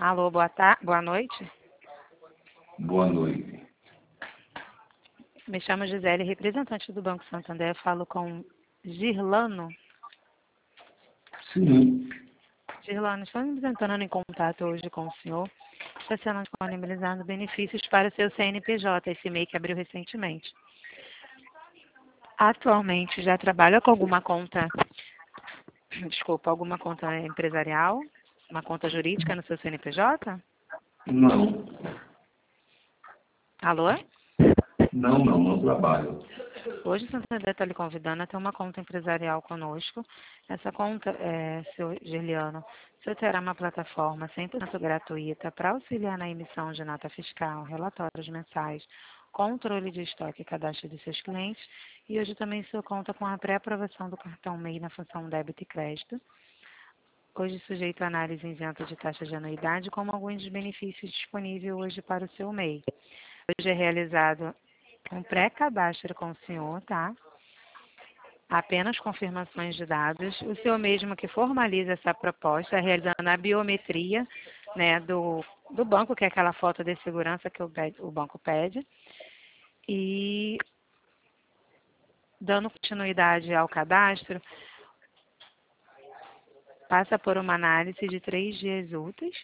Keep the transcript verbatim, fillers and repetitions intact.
Alô, boa tarde, boa noite. Boa noite. Me chamo Gisele, representante do Banco Santander. Falo com Girlano. Sim. Girlano, estou me entrando em contato hoje com o senhor. Está sendo disponibilizado benefícios para o seu C N P J, esse M E I que abriu recentemente. Atualmente já trabalha com alguma conta, desculpa, alguma conta empresarial, uma conta jurídica no seu C N P J? Não. Alô? Não, não, não trabalho. Hoje o Santander está lhe convidando a ter uma conta empresarial conosco. Essa conta, é, seu Gerliano, o senhor terá uma plataforma cem por cento gratuita para auxiliar na emissão de nota fiscal, relatórios mensais, controle de estoque e cadastro de seus clientes. E hoje também o senhor conta com a pré-aprovação do cartão M E I na função débito e crédito. Hoje sujeito a análise isenta de taxa de anuidade, como alguns dos benefícios disponíveis hoje para o seu M E I. Hoje é realizado um pré-cadastro com o senhor, tá? Apenas confirmações de dados. O senhor mesmo que formaliza essa proposta, realizando a biometria, né, do, do banco, que é aquela foto de segurança que o, o banco pede. E dando continuidade ao cadastro, passa por uma análise de três dias úteis,